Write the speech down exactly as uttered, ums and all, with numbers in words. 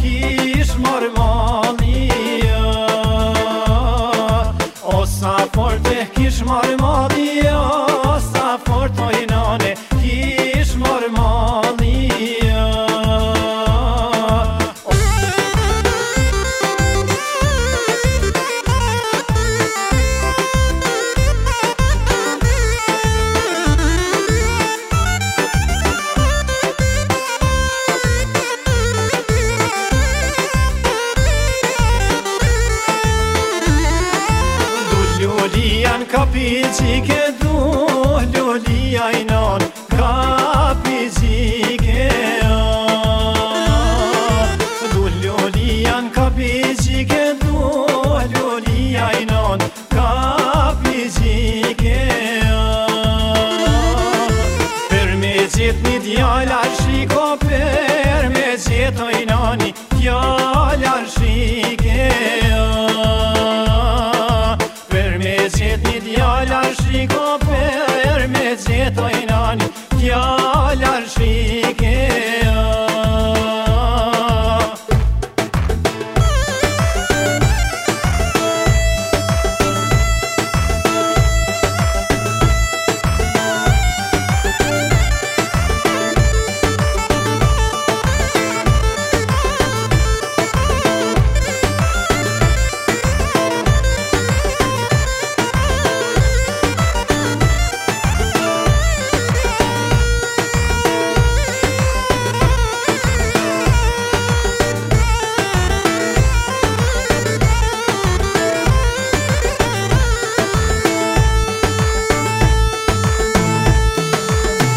kish marmalia. O sa fort e kish marmalia, sa fort oj nane kish marmalia. Ljulian kapicike du, ljulia i non kapicike du, ljulian kapicike du, ljulia i non kapicike. Per me zet një djallar shiko, per me zet oj nani djallar shike. Zet një djallar shiko, per me zet oj nani